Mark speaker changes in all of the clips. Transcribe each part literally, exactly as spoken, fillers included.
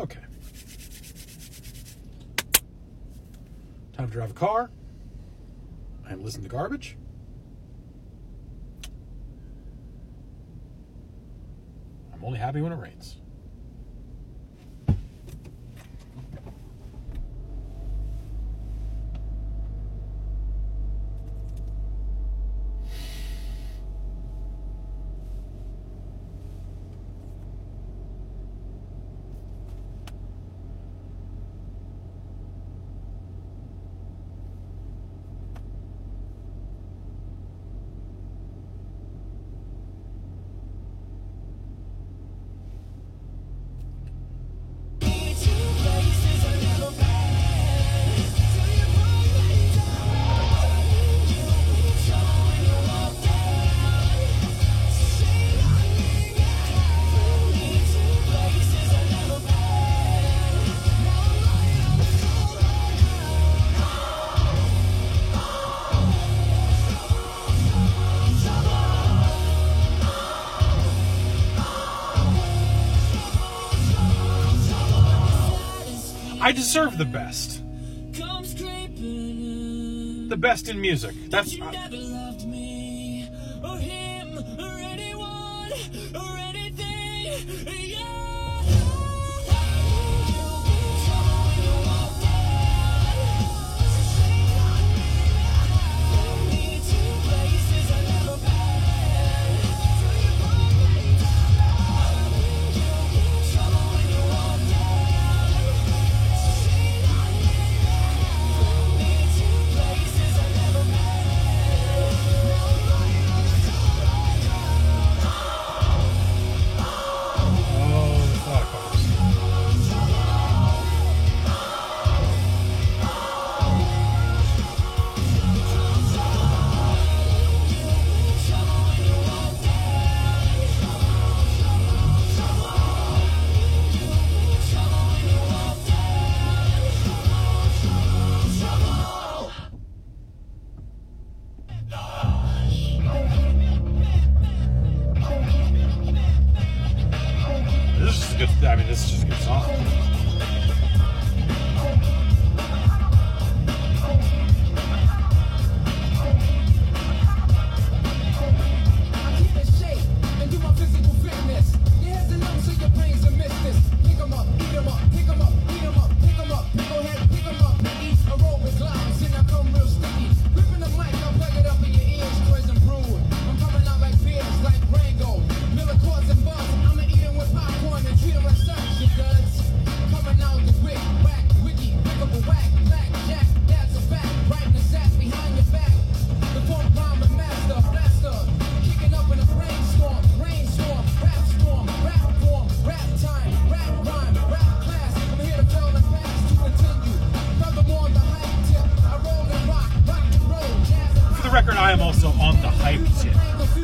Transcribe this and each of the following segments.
Speaker 1: Okay. Time to drive a car and listen to garbage. I'm only happy when it rains. I deserve the best. The best in music. That's... Uh, I mean, this is just a good song. Record, I am also on the hype tip.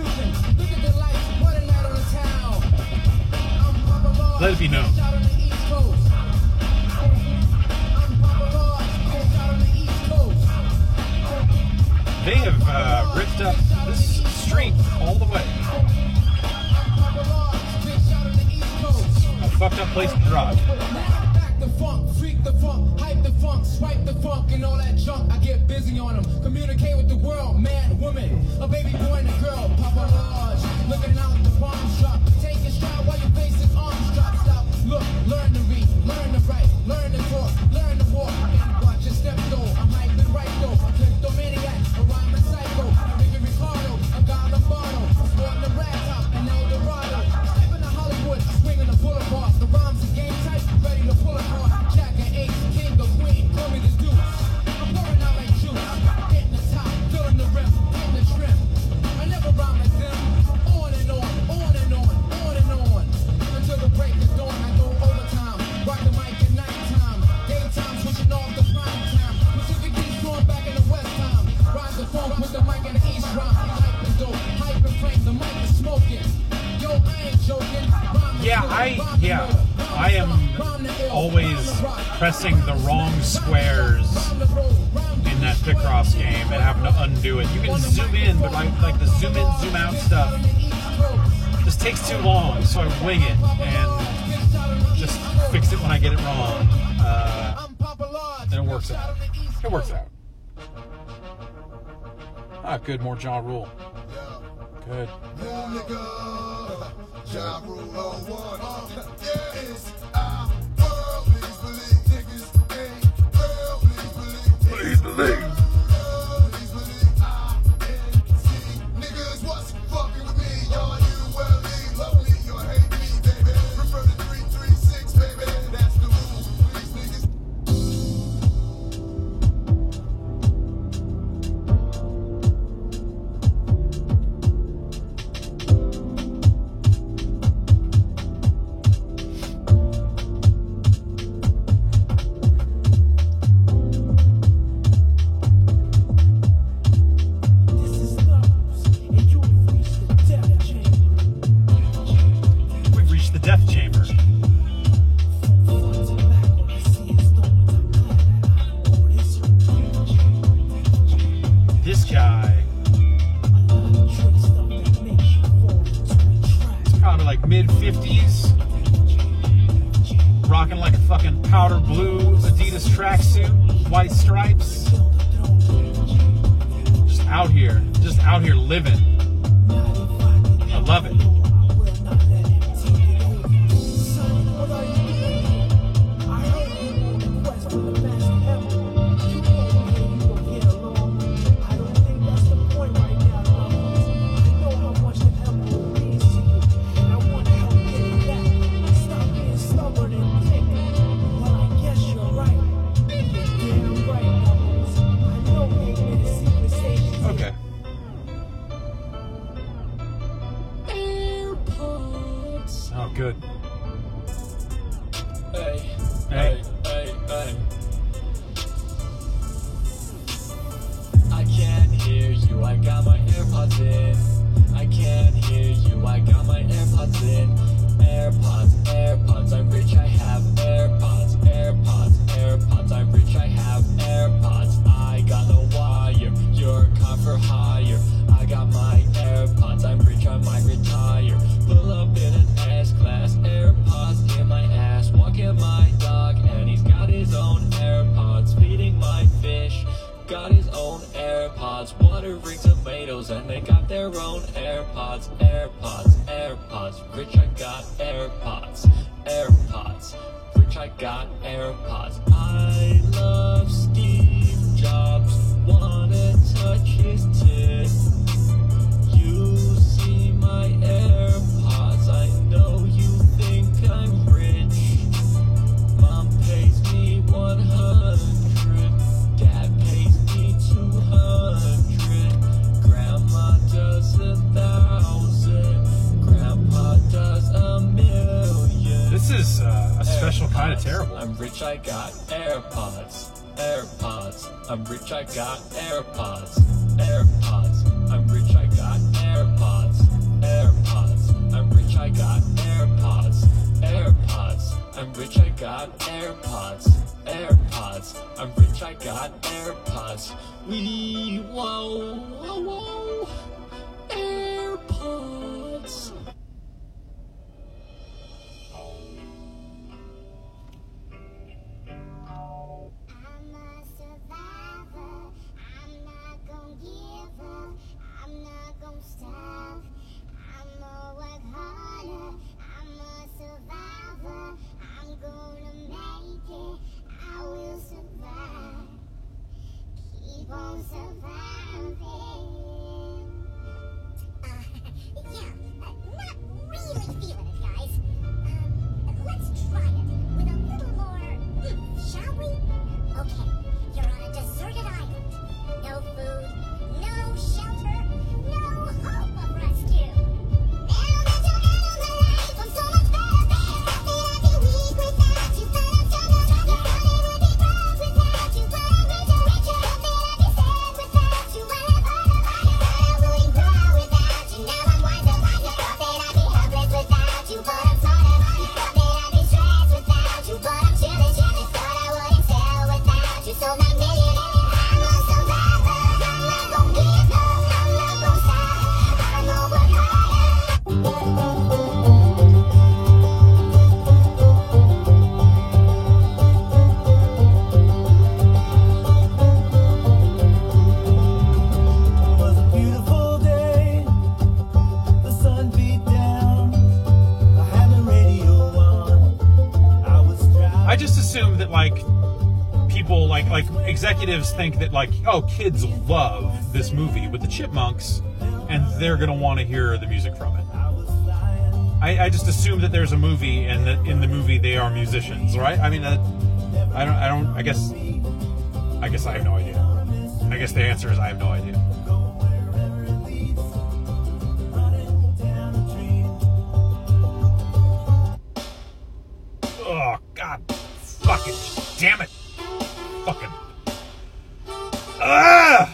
Speaker 1: Let it be known. They have uh, ripped up this street all the way. A fucked up place to drive.
Speaker 2: The funk, freak the funk, hype the funk, swipe the funk, and all that junk. I get busy on them. Communicate with the world, man, woman, a baby boy and a girl. Papa Large, looking out the bomb shop. Take a stride while your face is arms drop. Stop, look, learn to read, learn to write, learn to talk, learn to walk, and watch your step though. I'm hyping right though. A kleptomaniac, a rhyming psycho, a Ricky Ricardo, a God Lombardo, sporting the rat top, an Eldorado. Stepping to Hollywood, swinging the boulevard. The rhymes are game type, ready to pull apart. Jack and Ace, king or queen, call me the Deuce. I'm pouring out like juice, hitting the top, filling the rim, hitting the trim. I never rhyme like them. On and on, on and on, on and on. Until the break of dawn, I go overtime. Rock the mic at nighttime. Daytime, switching off the prime time. Pacific East, going back in the West time. Ride the phone with the mic in the East rhyme. Hype and dope, hype and frame, the mic is smoking. Yo, I ain't joking.
Speaker 1: Yeah, I, yeah, I am always pressing the wrong squares in that Picross game and having to undo it. You can zoom in, but like, like the zoom in, zoom out stuff just takes too long, so I wing it. And just fix it when I get it wrong. Uh, and it works out. It works out. Ah, good. More Ja Rule. Good. Please believe. Mid fifties, rocking like a fucking powder blue Adidas tracksuit, white stripes. Just out here, just out here living. I love it. Good.
Speaker 3: Hey,
Speaker 1: hey,
Speaker 3: hey, hey. I can't hear you, I got my AirPods in. I can't hear you, I got my AirPods in. AirPods, AirPods, I'm rich, I have AirPods. AirPods, AirPods, I'm rich, I have AirPods. I got no wire, you're a con for hire. I got my AirPods, I'm rich, I might retire. Pull up in an S-Class, AirPods in my ass. Walking my dog and he's got his own AirPods. Feeding my fish, got his own AirPods. Watering tomatoes and they got their own AirPods. AirPods, AirPods, rich I got AirPods. AirPods, rich I got AirPods. I love Steve Jobs, wanna touch his tit. You see my AirPods, I know you think I'm rich. Mom pays me one hundred, Dad pays me two hundred, Grandma does a thousand, Grandpa does a million.
Speaker 1: This is uh, a special
Speaker 3: AirPods,
Speaker 1: kind of terrible.
Speaker 3: I'm rich, I got AirPods. AirPods, I'm rich, I got AirPods. AirPods, I'm rich, I got AirPods. AirPods, I'm rich, I got AirPods. AirPods, I'm rich, I got AirPods. AirPods, I'm rich, I got AirPods. Wee, whoa, whoa, whoa, AirPods.
Speaker 4: Keep on surviving.
Speaker 1: that like people like like executives think that like, oh, kids love this movie with the Chipmunks, and they're gonna want to hear the music from it. I, I just assume that there's a movie, and that in the movie they are musicians, right? I mean, uh, I don't, I don't, I guess, I guess I have no idea. I guess the answer is I have no idea. Oh God, fucking damn it, fucking ah!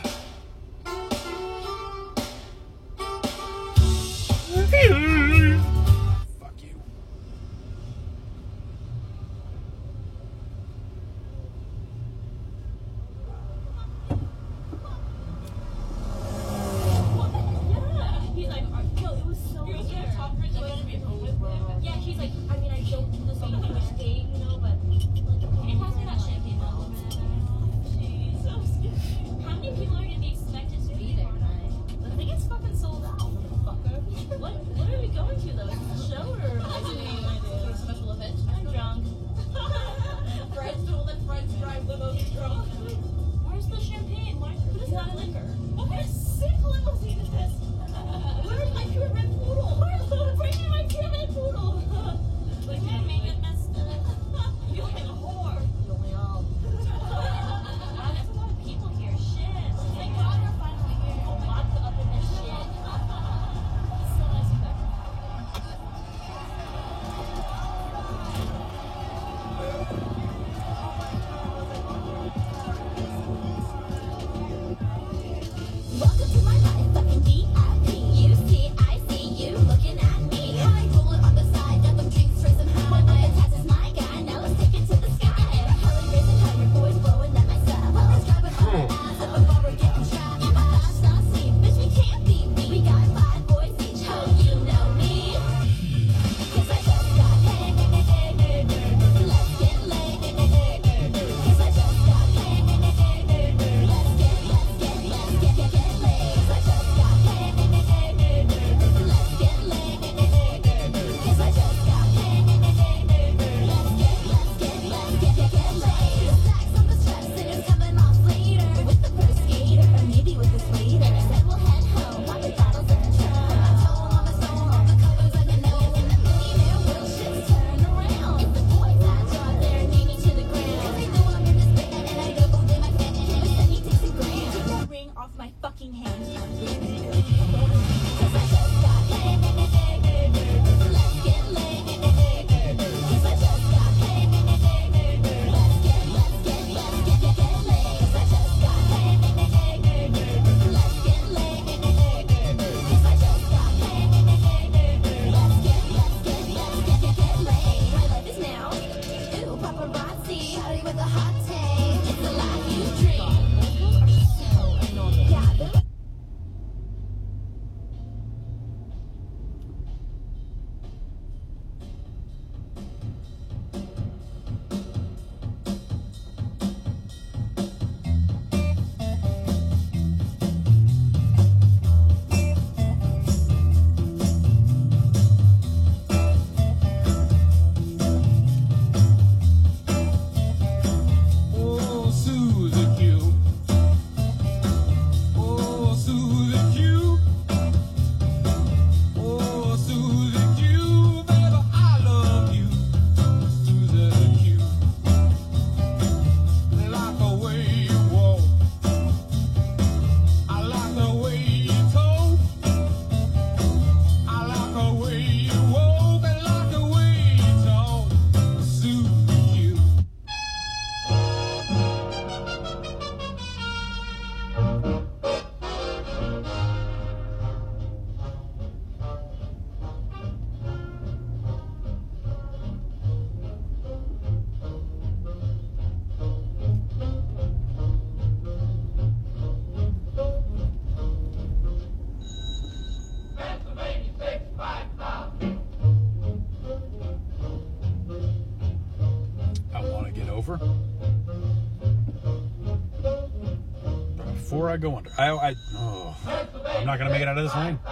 Speaker 1: Before I go under, I, I oh, I'm not gonna make it out of this lane.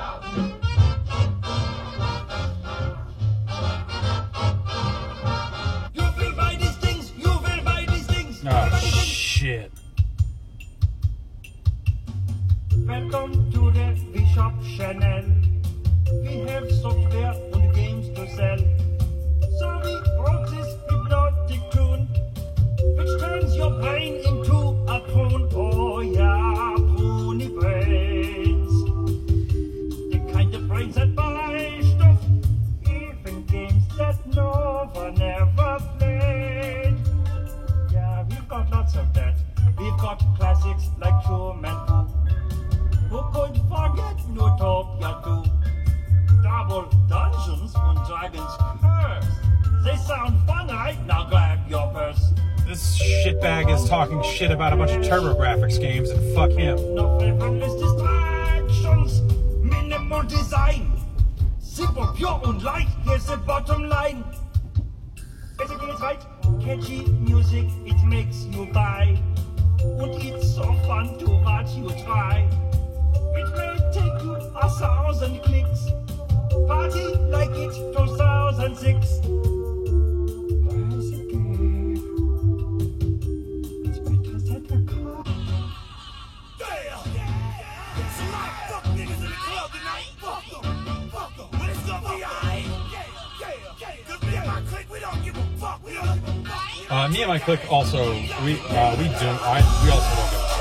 Speaker 4: You will buy these things. You will buy Dragon's Curse. They sound fun, right? Now grab your purse.
Speaker 1: This shitbag is talking shit about a bunch of TurboGrafx games, and fuck him.
Speaker 4: No frivolous distractions. Minimal design. Simple, pure and light. Here's the bottom line. Basically, it's right. Catchy music, it makes you buy. And it's so fun to watch you try. It may take you a thousand clicks. Party like it two thousand six. It's because at the car. Damn! So my fuck niggas in the club tonight. Fuck them. Fuck them. But it's gonna be alright. Yeah, yeah, yeah. Cause me and my clique, we don't give a fuck. We don't give a fuck.
Speaker 1: Uh, me and my clique also, we uh, we don't, I, we also don't give a shit.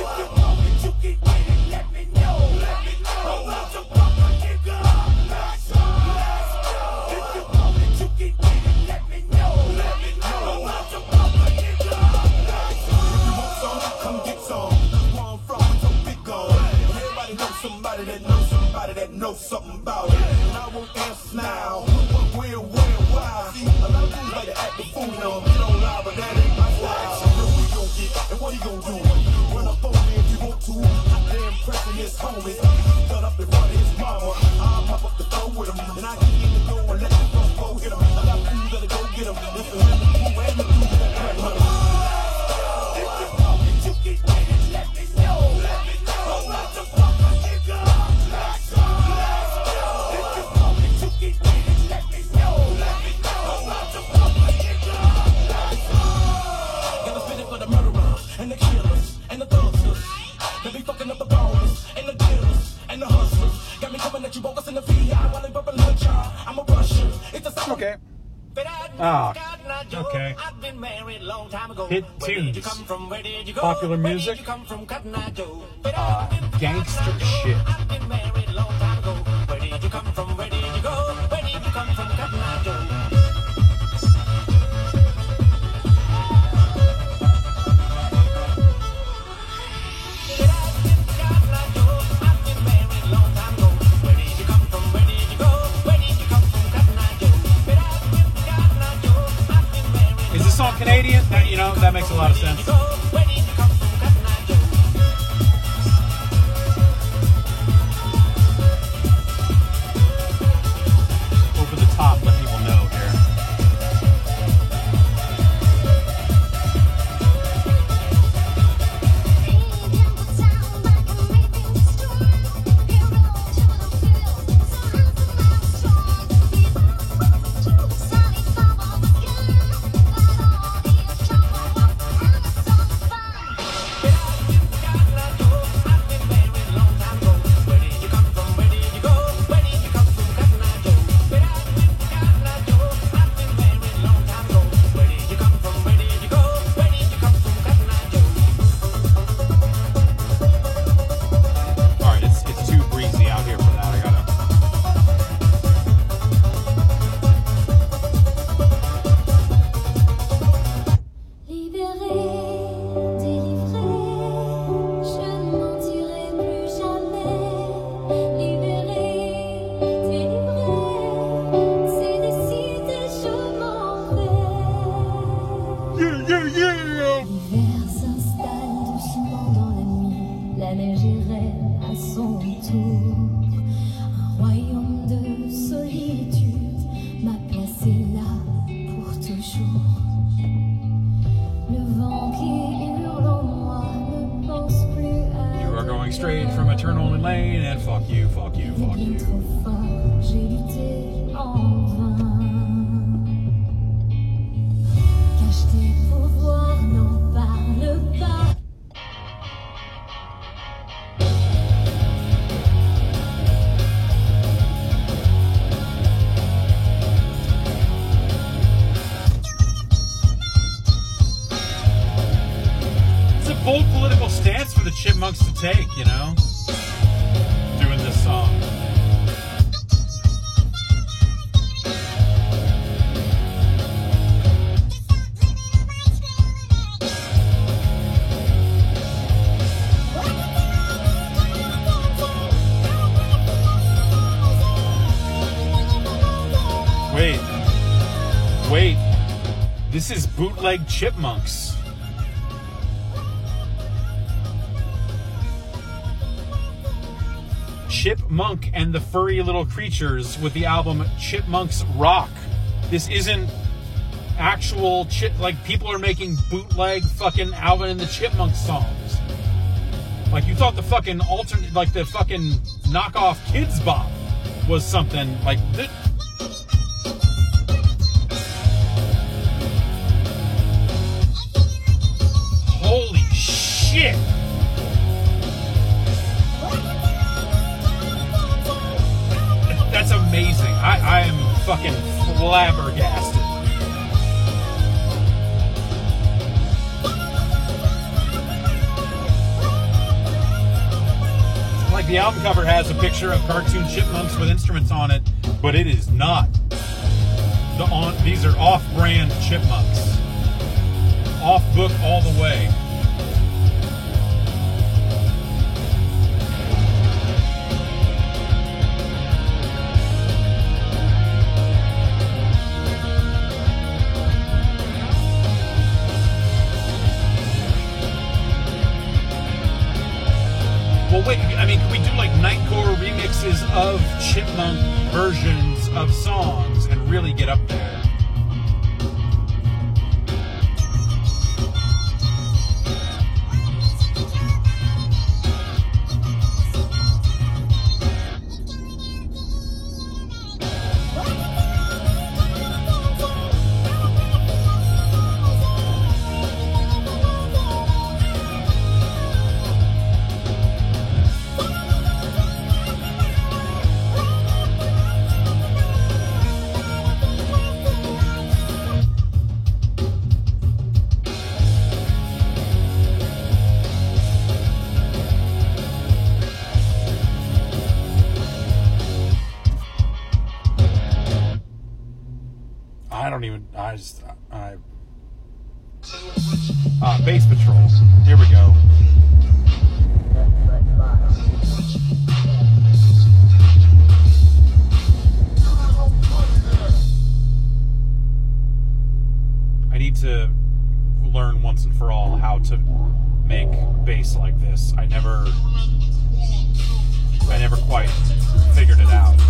Speaker 5: Somebody that knows somebody that knows something about it. And I won't answer now. But we're way wild. See, a lot of dudes like to act the fool now. Get on live, but that ain't my style. So what you gon' get, and what you gon' do? Run up on me if you want to. I damn pressing his homies. Cut up in front of his mama. I'll pop up the phone with him. And I can get the go and let the phone go hit him. I got fools that'll go get him. This is him, the fool, and the dude that cut him. If you want me to get with it, let me know. Let me know. What the fuck? And the killers, and the thugsters, they be fucking up the boners, and the dealers, and the hustlers. Got me coming at you bogus in the V I while they bumping lunch, y'all. I'm a Russian. It's a song.
Speaker 1: Okay. Ah, okay. Hit tunes. Popular music. Uh, gangster shit.
Speaker 3: Where did you come from? Where did you go? Where did you come from, Cotton Eye Joe?
Speaker 1: Is this song Canadian? That, you know, that makes a lot of sense. Over the top, let people know here. Straight from Eternal Lane, and fuck you, fuck you, fuck you. It's a bold political stance for the Chipmunks to take, you know, doing this song. This is bootleg Chipmunks. Chipmunk and the Furry Little Creatures with the album Chipmunks Rock. This isn't actual chip, like people are making bootleg fucking Alvin and the Chipmunks songs. Like you thought the fucking alternate, like the fucking knockoff Kids Bop was something like this. Holy shit! That's amazing. I, I am fucking flabbergasted. Like the album cover has a picture of cartoon chipmunks with instruments on it, but it is not. The on these are off-brand chipmunks. Off-book all the way. Well, wait, I mean, can we do like Nightcore remixes of Chipmunk versions of songs and really get up there? I don't even, I just, I, uh, Bass Patrol, here we go. I need to learn once and for all how to make bass like this. I never, I never quite figured it out.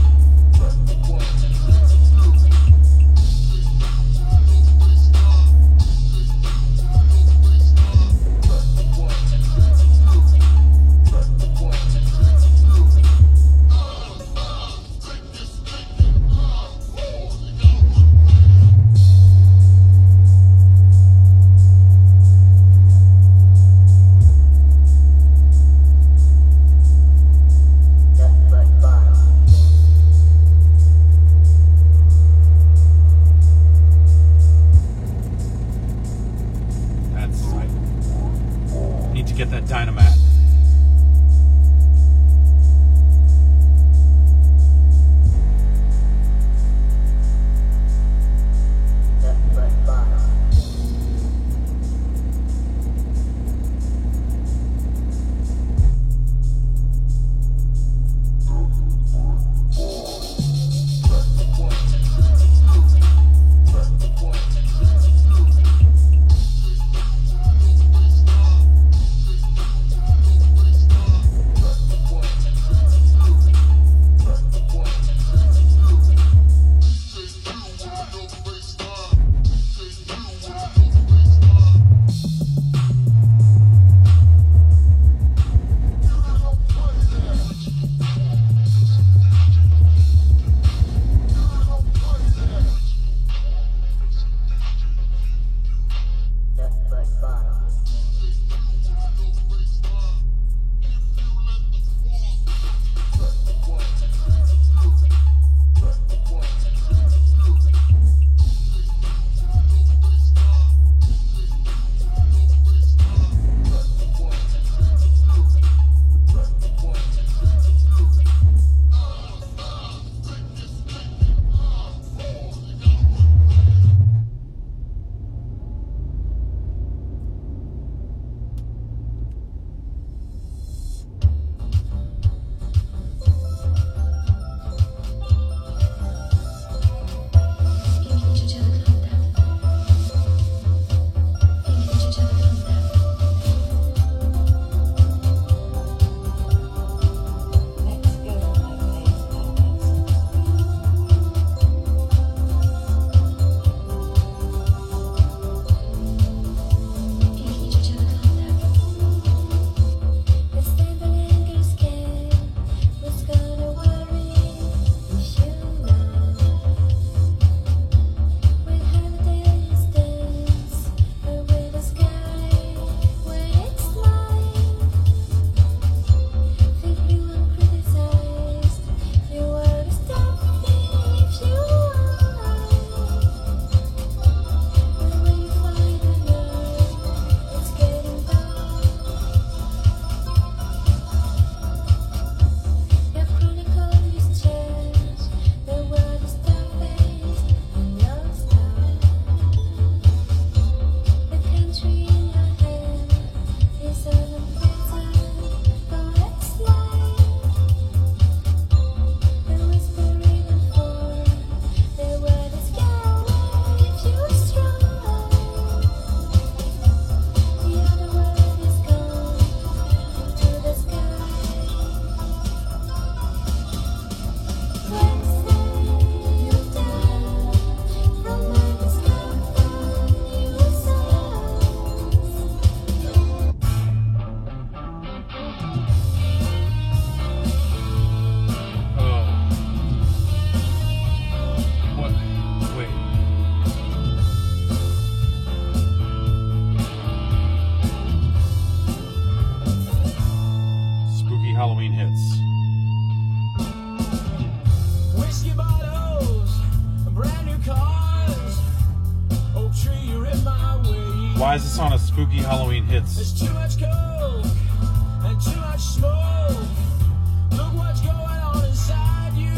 Speaker 1: Why is this on a Spooky Halloween Hits?
Speaker 2: There's too much coke and too much smoke. Look what's going on inside you.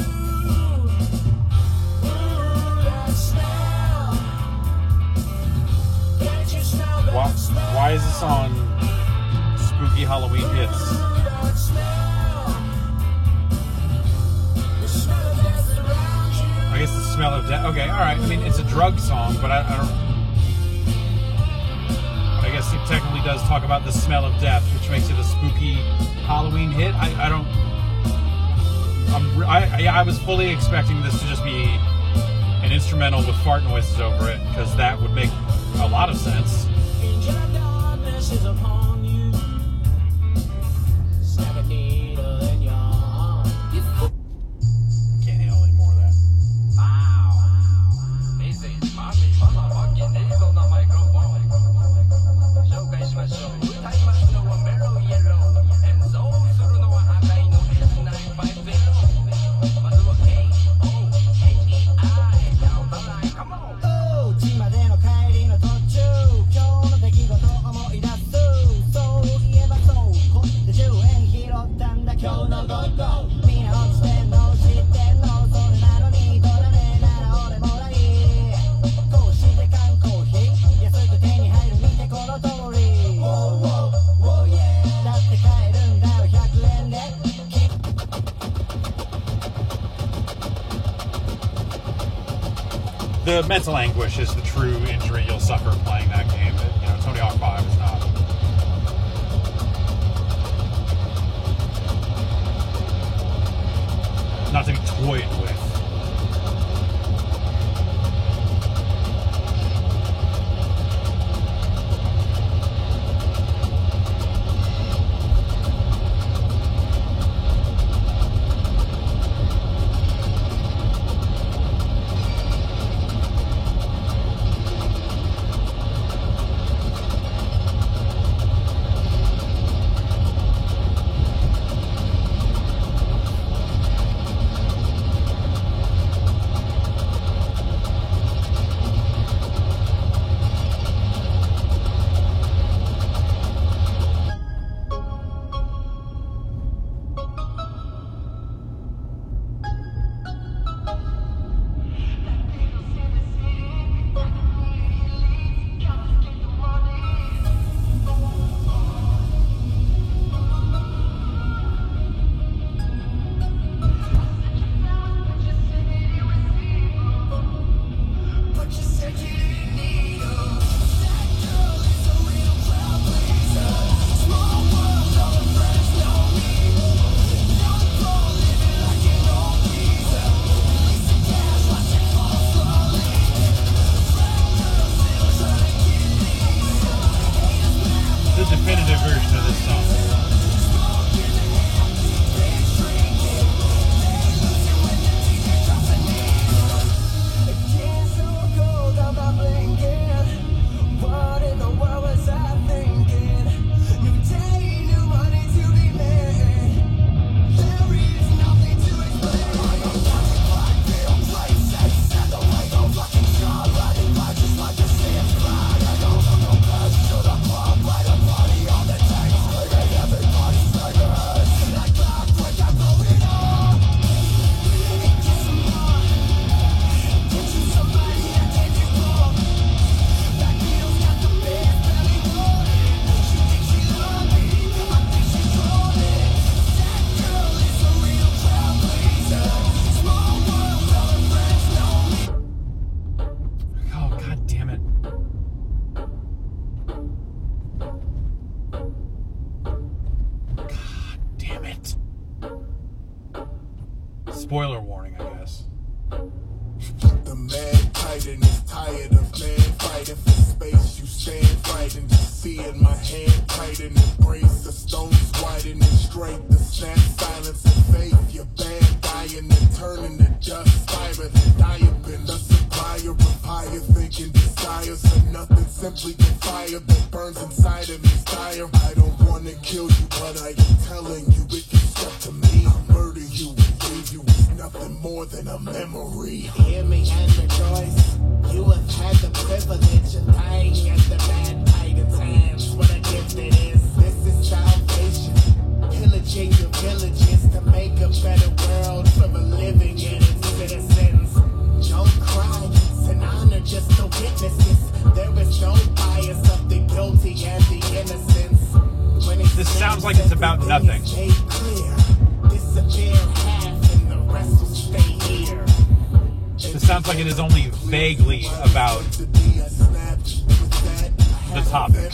Speaker 2: Ooh, that smell. Can't you smell that
Speaker 1: Why,
Speaker 2: smell?
Speaker 1: why is this on Spooky Halloween Hits?
Speaker 2: Ooh, that smell. The smell of death around you.
Speaker 1: I guess the smell of death. Okay, all right. I mean, it's a drug song, but I, I don't. I guess it technically does talk about the smell of death, which makes it a spooky Halloween hit. I, I don't. I'm, I, I was fully expecting this to just be an instrumental with fart noises over it, because that would make a lot of sense.
Speaker 2: Angel of darkness is upon you. Stab a needle in your arm.
Speaker 1: Can't handle any more of that.
Speaker 3: Wow. This is Mommy motherfucking Needle on the microphone. Come on.
Speaker 2: おうちまでの帰りの途中、今日の出来事思い出す。そういえばそうこでじゅうえん拾ったんだ今日の午後。みんな落ちてんの知ってんの、それなのに取らねえなら俺もらい。こうして缶コーヒー安く手に入る見てこの通り。だって買えるんだよひゃくえんで。
Speaker 1: The mental anguish is the true injury you'll suffer playing that game. That, you know, Tony Hawk five is not. Not to be toyed with. Definitive version of this song.
Speaker 2: What in the world was I thinking? New day, new money to be made. There is nothing to explain. I am watching like damn places and the way of fucking shot riding by just like the same flag. I don't know no best to the club, light a party on the tanks, bringing everybody's fingers. Like clockwork, I'm blowing up. Get some more. Get you somebody that takes you home. That needle's got the big belly rolling. She thinks she love me, I think she told it. That girl is a real crowd pleaser. Small world, all her friends know me.
Speaker 1: Oh, god damn it. God damn it. Spoiler warning, I guess.
Speaker 5: The mad titan is tired of man fighting for space. You stand fighting, just seeing my hand tighten. Embrace the stones widen and straight. The snap silence and faith. Your band dying and turning to dust. Fiber the diapin, the supplier of higher thinking desires. And nothing simply the fire that burns inside of me. Fire. I don't wanna kill you, but I am telling you, if you step to me, I'll murder you and leave you with nothing more than a memory.
Speaker 2: Hear me and rejoice. You have had the privilege of dying as the mad titan.
Speaker 1: This sounds like it's about nothing. This sounds like it is only vaguely about the topic.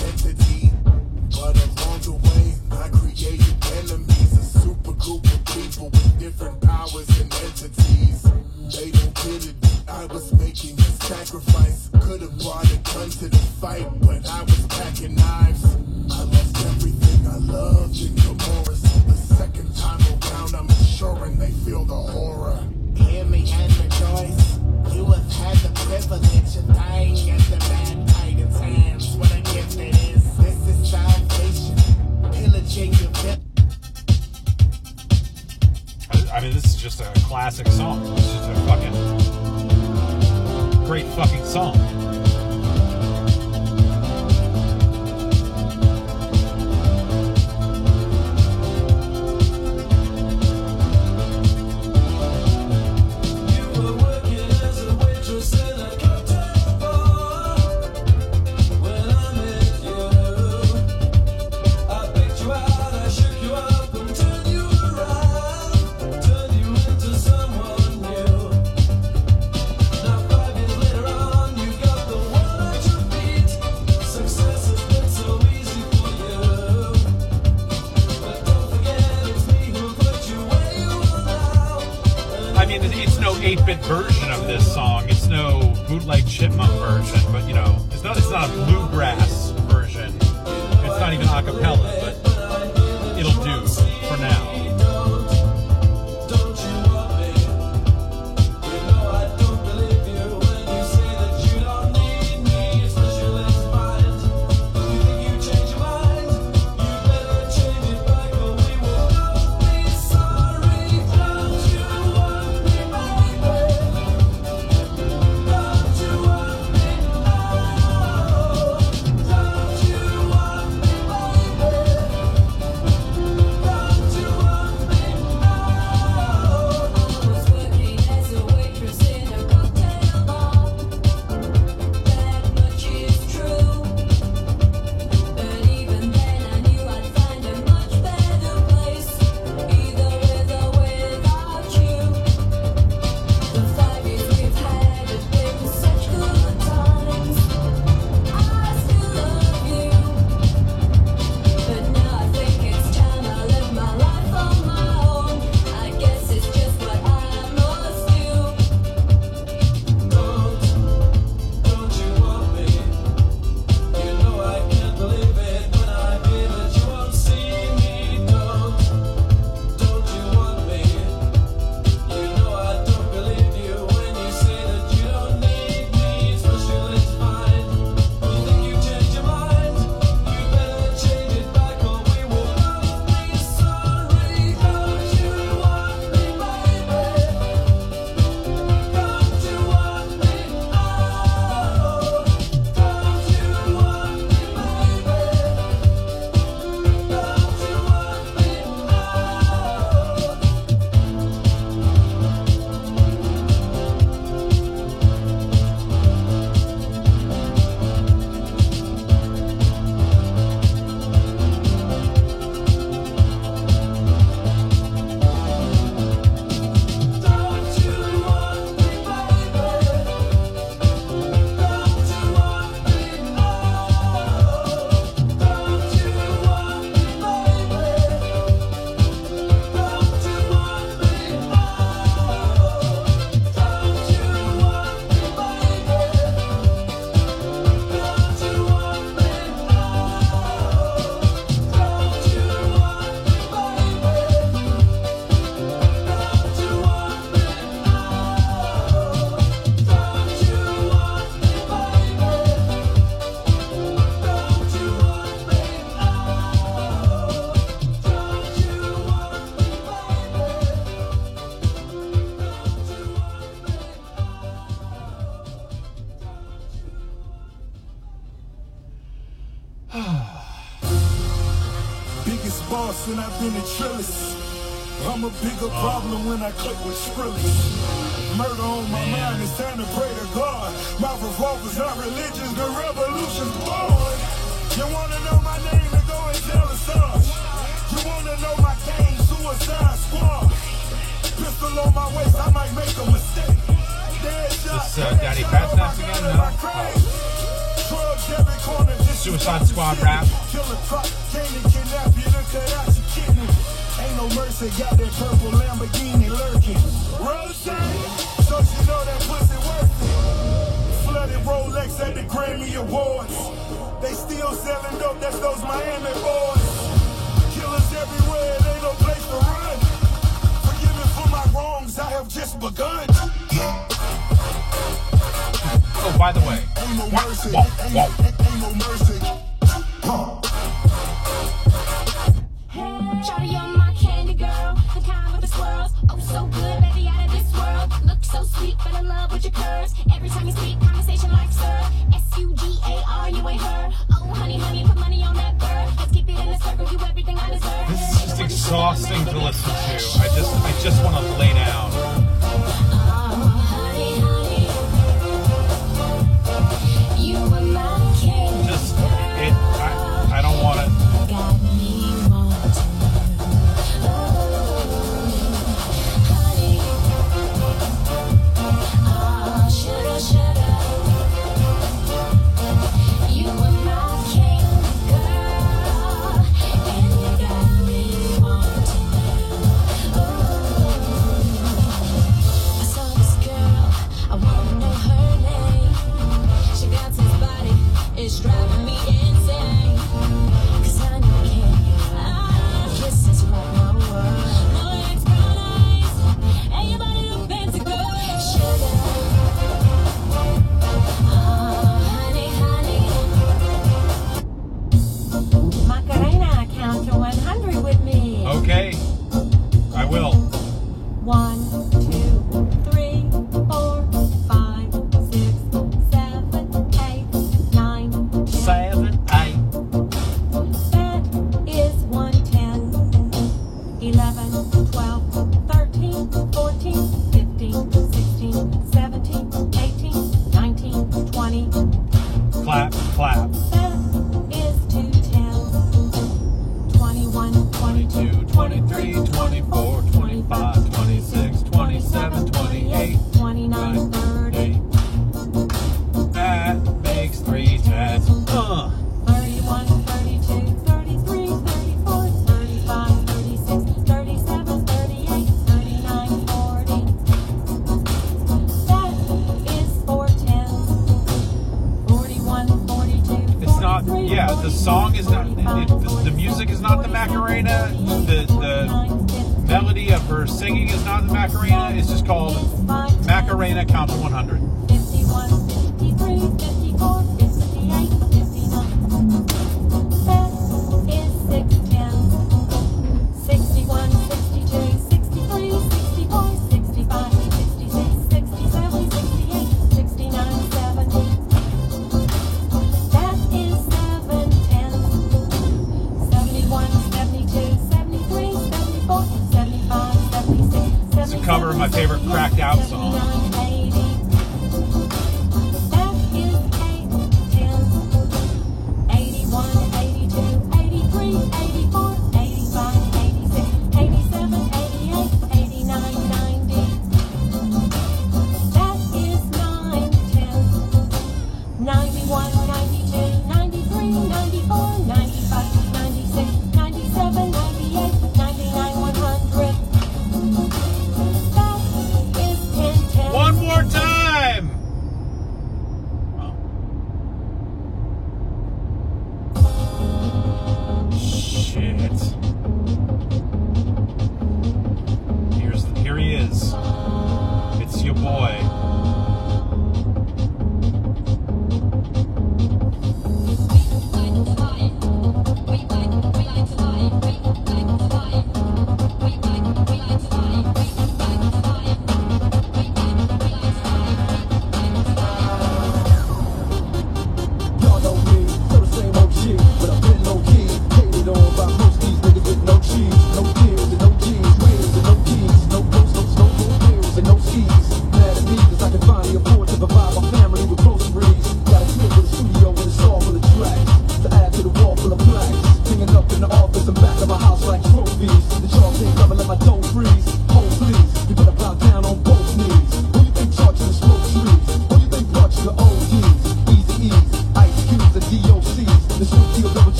Speaker 5: But along the way, I created enemies, a super group of people with different powers and entities. They don't get it, I was making a sacrifice. Could have brought a gun to the fight, but I was packing knives. I lost everything I loved in Gomorrah, so the second time around, I'm ensuring they feel the horror. Hear me and rejoice, you have had the privilege of dying at the bad Titan's hands. What a gift it is, this is salvation, pillaging your vip.
Speaker 1: I mean, this is just a classic song. It's just a fucking great fucking song. eight-bit version of this song. It's no bootleg Chipmunk version, but you know, it's not it's not a bluegrass version. It's not even a cappella, but it'll do for now.
Speaker 5: Biggest boss and I've been a trillis. I'm a bigger problem when I click with Skrillex. Murder on my mind, it's time to pray to God. My revolver's not religious, the revolution's born. You wanna know my name and go and tell us. wanna know my game? Suicide Squad. Pistol on my waist, I might make a mistake.
Speaker 1: Is this uh, Daddy Fat Snaps again? No? Oh. Suicide Squad rap.
Speaker 5: Ain't no mercy, got that purple Lamborghini lurking. Rose, so you know that pussy worth it. Flooded Rolex at the Grammy Awards. They still selling dope, that's those Miami boys. Killers everywhere, it ain't no place to run. Forgive me for my wrongs, I have just begun.
Speaker 1: Oh, by the way.
Speaker 5: Ain't no mercy,
Speaker 1: whoa, whoa.
Speaker 5: Ain't, ain't, ain't no mercy. Huh.
Speaker 6: Shawty, you're my candy girl, the kind with the swirls. Oh, so good, baby, out of this world. Look so sweet, fell in love with your curves. Every time you speak, conversation like sir. S U G A R, you ain't her. Oh, honey, honey, put money on that bird. Let's keep it in the circle, you everything I deserve.
Speaker 1: This is just exhausting to listen to. I just, I just want to lay down.
Speaker 6: Oh, honey, honey, you are my candy.
Speaker 1: Just, it, I, I don't want it.
Speaker 6: Got me wanting. It's driving me insane. Cause I know candy. Ah, kisses rock my world. My ex brown eyes. And your body look meant to go. Sugar. Oh, honey, honey. Macarena, count to one hundred with me.
Speaker 1: Okay. I will.
Speaker 6: One, two, three, four, five, six, seven, eight, nine, ten.
Speaker 1: Seven, eight.
Speaker 6: That is one, ten, eleven, twelve, thirteen, fourteen, fifteen, sixteen, seventeen, eighteen, nineteen, twenty.
Speaker 1: Clap, clap.
Speaker 6: That is two tens. twenty-one, twenty-two,
Speaker 1: twenty-three, twenty-four, twenty-five, twenty-six, twenty-seven, twenty-eight,
Speaker 6: twenty-nine, thirty.
Speaker 1: That makes three tens. Uh.
Speaker 6: thirty-one, thirty-two, thirty-three, thirty-four, thirty-five, thirty-six, thirty-seven, thirty-eight, thirty-nine, forty. That is four tens. forty-one, forty-two,
Speaker 1: It's not,
Speaker 6: forty-three,
Speaker 1: yeah, the song is not, it, the, the music is not the Macarena, the, the melody of her singing is not the Macarena, it's just called Macarena, count to one hundred.
Speaker 6: fifty-one, fifty-three, fifty-four, fifty-eight, fifty-nine. That is six tens. sixty-one, sixty-two, sixty-three, sixty-four, sixty-five, sixty-six, sixty-seven, sixty-eight, sixty-nine, seventy. That is seven tens. seventy-one, seventy-two, seventy-three, seventy-four, seventy-five, seventy-six, seventy-seven.
Speaker 1: It's a cover of my favorite Cracked Out song.
Speaker 6: That is eight tens. eighty-one, eighty-two, eighty-three, eighty-four, eighty-five, eighty-six, eighty-seven, eighty-eight, eighty-nine, ninety. That is nine tens. ninety-one, ninety-two, ninety-three, ninety-four, ninety-five, ninety-six, ninety-seven, ninety-eight, ninety-nine, one hundred. That is ten tens.
Speaker 1: One more time! Oh. Shit. Here's, here he is. It's your boy.
Speaker 5: Y'all know me, still the same old shit, but I've been low key. Hated on by most of these niggas with no cheese, no tears and no jeans, wheels and no keys, no ghosts, no snow, no wheels and no skis. Mad at me 'cause I can find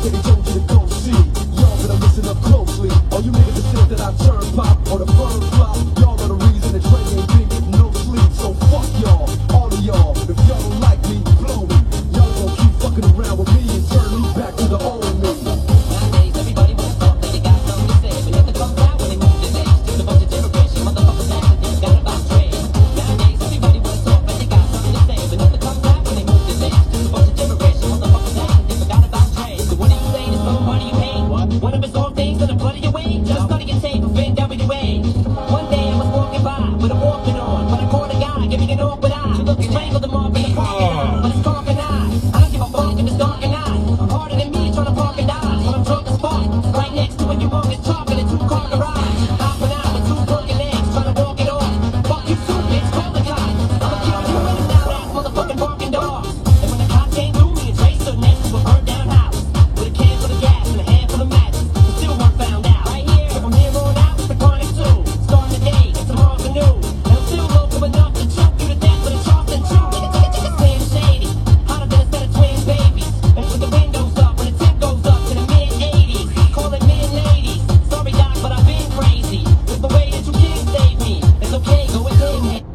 Speaker 7: said he told you to go see. Y'all better listen up closely. All you niggas that said that I turn pop or the bird flop, y'all are the reason the train ain't been getting no sleep. So fuck y'all, all of y'all. If y'all don't like me, blow me. Y'all gonna keep fucking around with me and turn me back to the old me.
Speaker 8: Nowadays, everybody wanna talk that they got something to say, but nothing comes out when they move their legs. Just a bunch of gibberish, motherfuckers acting they forgot about trade. Nowadays, everybody wanna talk that they got something to say, but nothing comes out when they move their legs. Just a bunch of gibberish, motherfuckers acting they forgot about trade. So what do you say to somebody you hate? One of his old things in the blood of your way. Just study your tape of N W A. One day I was walking by with a walking on, but I caught a guy giving an awkward eye. Looking strangled him off in the parking lot, but it's dark and I. I don't give a fuck if it's dark and I. Harder than me trying to park and die. When I'm drunk as fuck, right next to a humongous truck in a two-car garage. Hopping out with two broken legs, trying to walk it off. Fuck you too, bitch, call the cops. I'ma kill you and a loud-ass motherfucking barking dog. And when the cops came through, me and Trey stood next to a burned-down house with a can full of gas and a handful of matches. We still weren't found out. Right here, from here on out, it's the chronic two. Starting the day, and tomorrow's the new. And I'm still local enough to choke you to death with a Charleston chew. Nigga, nigga, nigga, Slim Shady, hotter than a set of twin babies. And with the windows up, when the tip goes up to the mid eighties, call it mid ladies. Sorry, doc, but I've been crazy with the way that you can't save me. It's okay, go ahead.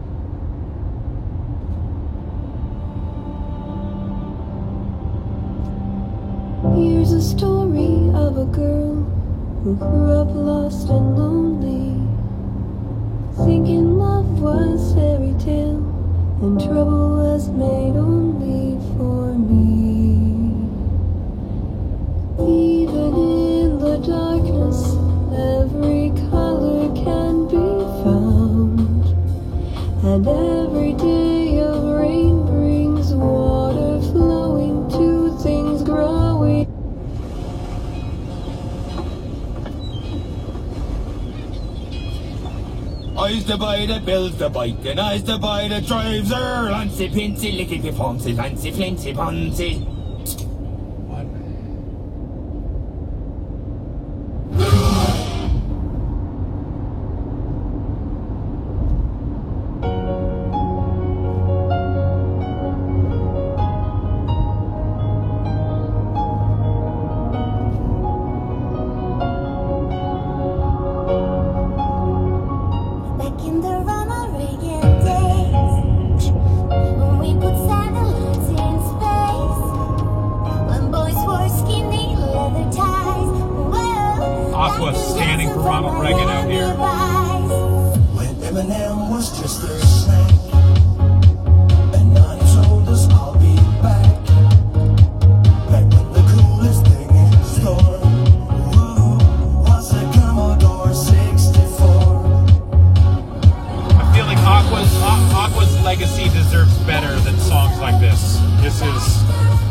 Speaker 9: Here's a story of a girl who grew up lost and lonely, thinking love was fairy tale and trouble was made only for me. Even in the darkness, every color can be found, and every day of rain brings water flowing to things growing.
Speaker 10: I's the boy that builds the bike, and I's the boy that drives her. Lancy pincy, lickety fancy, fancy flinty pansy.
Speaker 6: Back in the Ronald Reagan days, when we put satellites in space, when boys wore skinny leather ties. Well,
Speaker 1: Aqua standing for Ronald Reagan out here.
Speaker 5: When Eminem was just a snack, and none told us I'll be back. Back when the coolest thing in store, ooh, was a Commodore sixty-four.
Speaker 1: I feel like Aqua's A- Aqua's legacy deserves better than songs like this. This is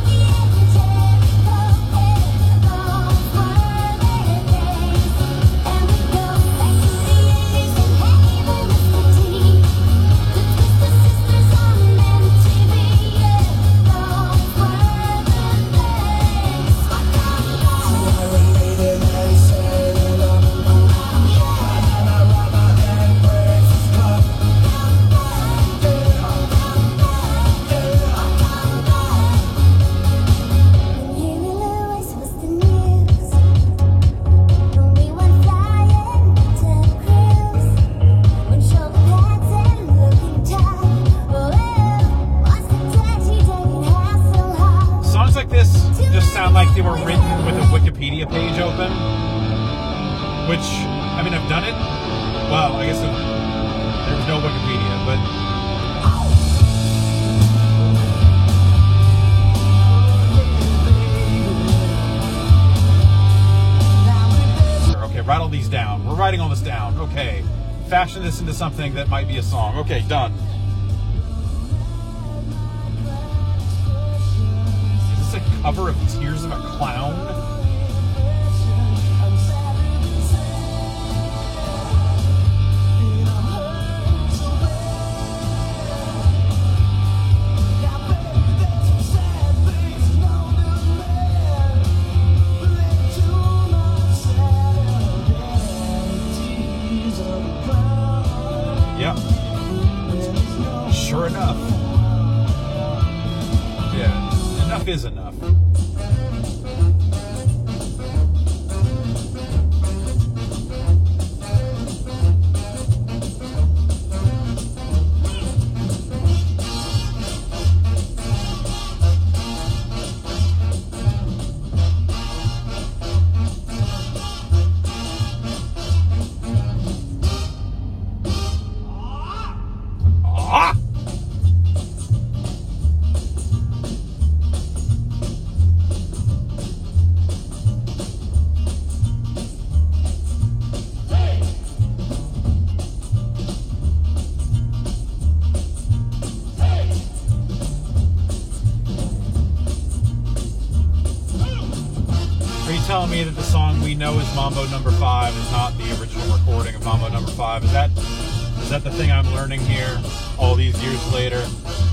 Speaker 1: songs like this just sound like they were written with a Wikipedia page open. Which, I mean, I've done it. Well, I guess it, there was no Wikipedia, but okay, write all these down. We're writing all this down. Okay. Fashion this into something that might be a song. Okay, done. Is this a cover of Tears of a Clown? Yep. Sure enough. Yeah, enough is enough. telling me that the song we know as Mambo Number Five is not the original recording of Mambo Number Five. Is that is that the thing I'm learning here all these years later?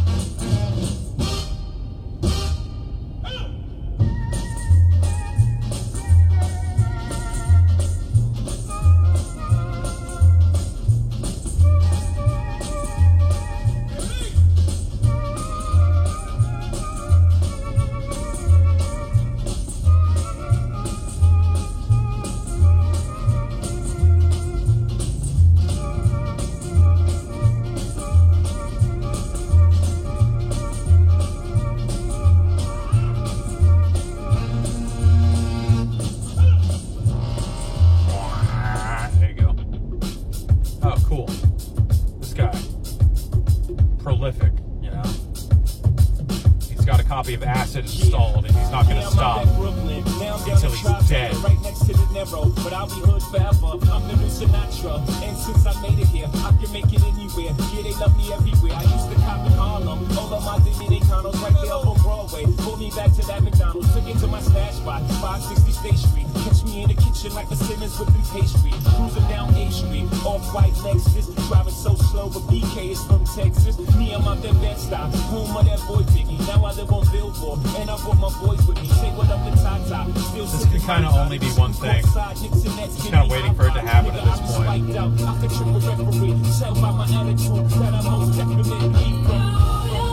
Speaker 1: Prolific, you know. He's got a copy of Acid installed, and he's not going to stop until he's dead.
Speaker 11: Right next to the narrow, but I'll be hood forever. I'm the new Sinatra, and since I made it here, I can make it anywhere. Yeah, they love me everywhere. I used to cop in Harlem, all of my Dominicanos right there up on Broadway. Pulled me back to that McDonald's, took it to my stash spot, five sixty State Street. Catch me in the kitchen like a Simmons whipping pastry. Cruising down A Street, off-white Lexus, driving so slow, but B K is from Texas. Me, I'm out there Bed-Stuy, home of that boy Biggie. Now I live on Billboard, and I brought my boys with me. Say what up to Tata.
Speaker 1: This can kind of only be one thing. Just kind of waiting for it to happen at this point.
Speaker 11: I could triple referee, tell by my attitude that I'm most definitely from.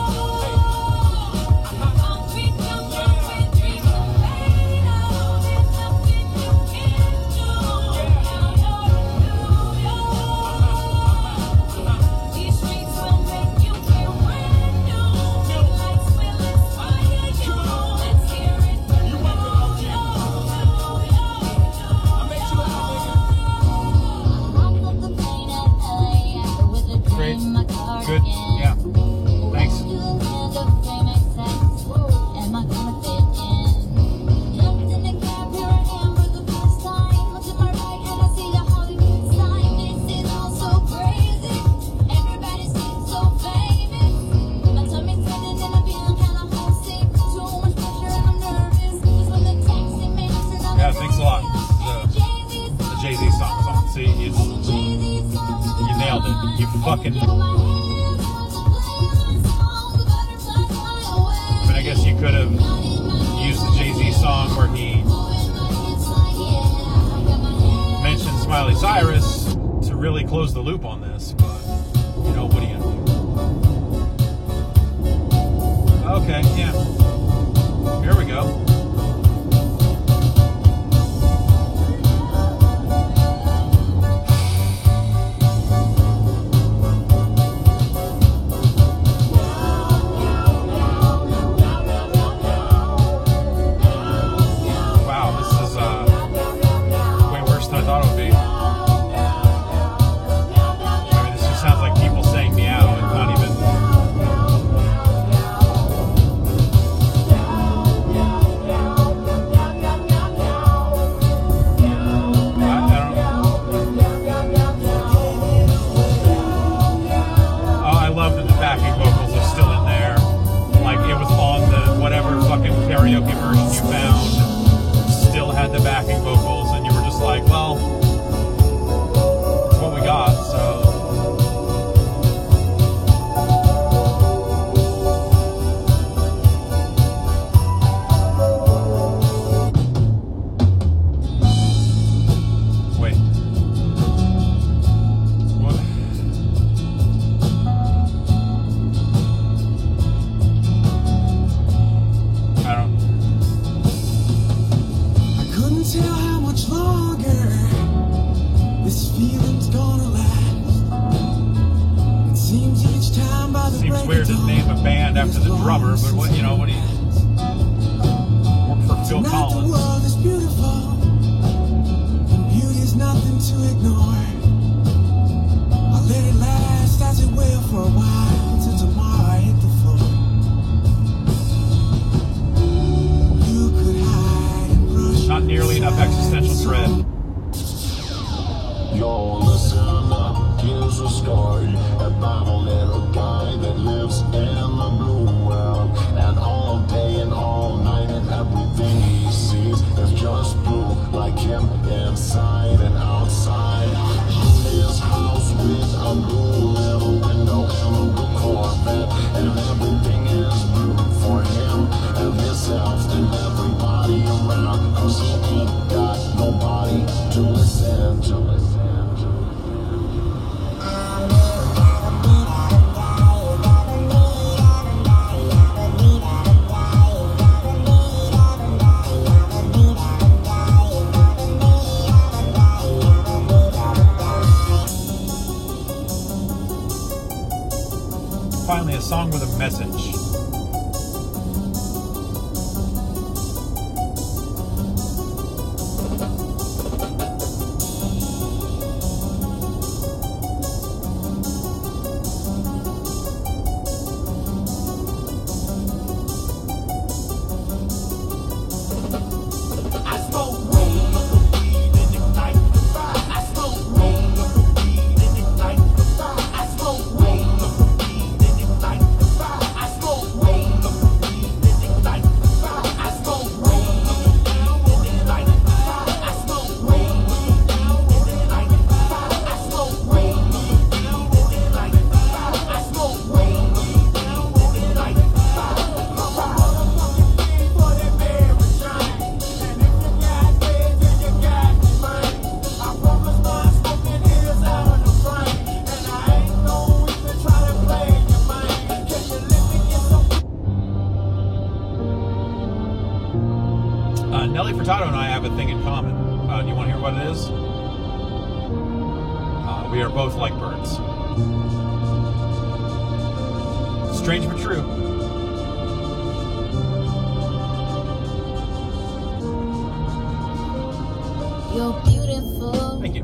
Speaker 1: Good, yeah. Thanks. Yeah, thanks a lot. The, the Jay-Z song is on. See, it's, you nailed it. You fucking... I guess you could have used the Jay-Z song where he mentioned Smiley Cyrus to really close the loop on this, but, you know, what are you gonna do? Okay, yeah. Here we go. Karaoke version you found still had the backing vocals, and you were just like, well, it's what we got, so. Wait. What? I don't.
Speaker 2: Tell how much longer this feeling's gonna last. It seems each time by the
Speaker 1: Seems weird to name a band after the drummer, but what, you know, what do you work for Phil Collins?
Speaker 2: The world is beautiful, and beauty's nothing to ignore. I'll let it last as it will for a while, till tomorrow I hit the floor. You could hide and brush.
Speaker 1: Not nearly enough existential dread.
Speaker 5: You're listen up, here's a story about a little guy that lives in the blue world. And all day and all night and everything he sees is just blue.
Speaker 1: in common. Uh, do you want to hear what it is? Uh, we are both like birds. Strange but true.
Speaker 6: You're beautiful.
Speaker 1: Thank you.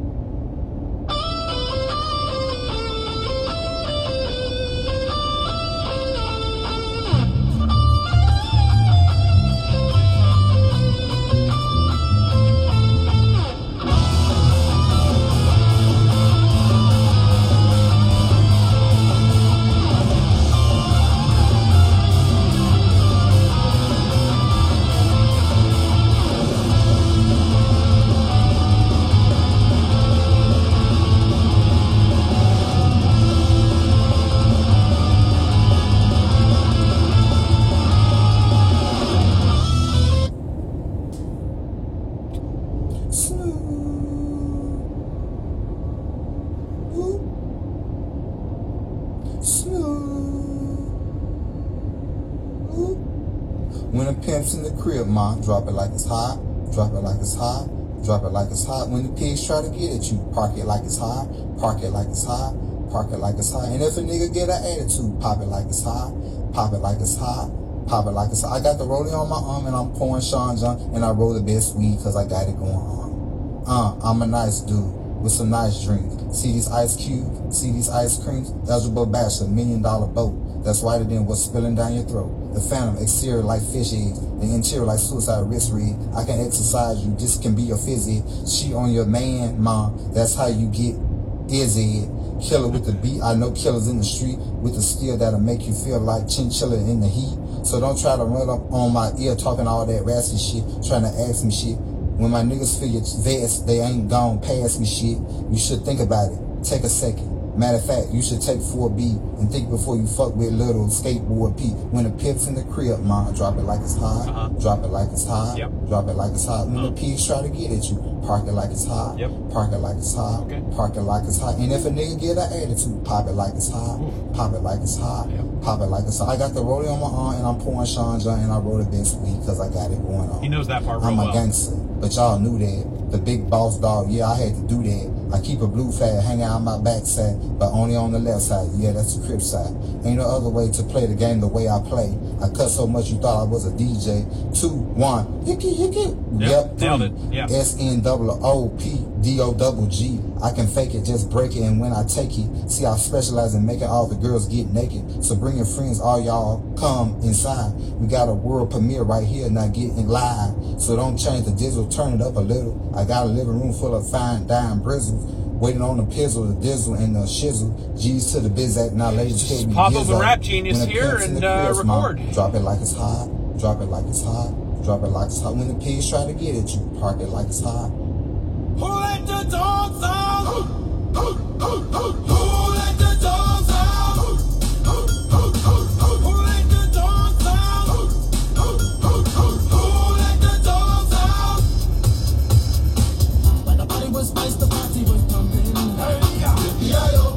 Speaker 12: When the pimp's in the crib, ma, drop it like it's hot, drop it like it's hot, drop it like it's hot. When the pigs try to get at you, park it like it's hot, park it like it's hot, park it like it's hot. And if a nigga get an attitude, pop it like it's hot, pop it like it's hot, pop it like it's hot. I got the rollie on my arm and I'm pouring Sean John and I roll the best weed cause I got it going on. Uh, I'm a nice dude with some nice drinks. See these ice cubes, see these ice creams? Eligible bachelor, million dollar boat. That's whiter than what's spilling down your throat. The phantom, exterior like fish eggs, the interior like suicide wrist read. I can exercise you, this can be your physio. She on your man, mom, that's how you get dizzy. Killer with the beat, I know killers in the street with the steel that'll make you feel like chinchilla in the heat. So don't try to run up on my ear talking all that raspy shit, trying to ask me shit. When my niggas feel your vest, they ain't gone past me shit. You should think about it, take a second. Matter of fact, you should take four B and think before you fuck with little skateboard P. When the pimp's in the crib, ma, drop it like it's hot, uh-huh. drop it like it's hot, yep. drop it like it's hot. When uh-huh. the pigs try to get at you, park it like it's hot, yep. park it like it's hot, okay. park it like it's hot. And if a nigga get an attitude, pop it like it's hot, Ooh. pop it like it's hot, yep. pop it like it's hot. I got the rollie on my arm and I'm pouring Sean John and I roll the best weed because I got it going on.
Speaker 1: He knows that part real
Speaker 12: I'm
Speaker 1: well.
Speaker 12: a gangster, but y'all knew that. The big boss dog, yeah, I had to do that. I keep a blue flag hanging out my backside, but only on the left side. Yeah, that's the crib side. Ain't no other way to play the game the way I play. I cut so much you thought I was a D J. Two, one, hickey, hickey. Yep,
Speaker 1: yep nailed it. Yeah.
Speaker 12: S N O O P D O double G. I can fake it, just break it, and when I take it, see I specialize in making all the girls get naked. So bring your friends, all y'all come inside. We got a world premiere right here, now getting live. So don't change the dizzle, turn it up a little. I got a living room full of fine dime bristles. Waiting on the pizzle, the dizzle, and the shizzle. G's to the bizac, now ladies can't be
Speaker 1: Pop the rap genius here and uh, record.
Speaker 12: Mom, drop it like it's hot, drop it like it's hot, drop it like it's hot. When the pigs try to get at you, park it like it's hot.
Speaker 10: Who let the dogs out? Who let the dogs out? Who let the dogs out? Who let the dogs out? When the party was spiced, the party was pumping. Hey, yeah, yeah, yo.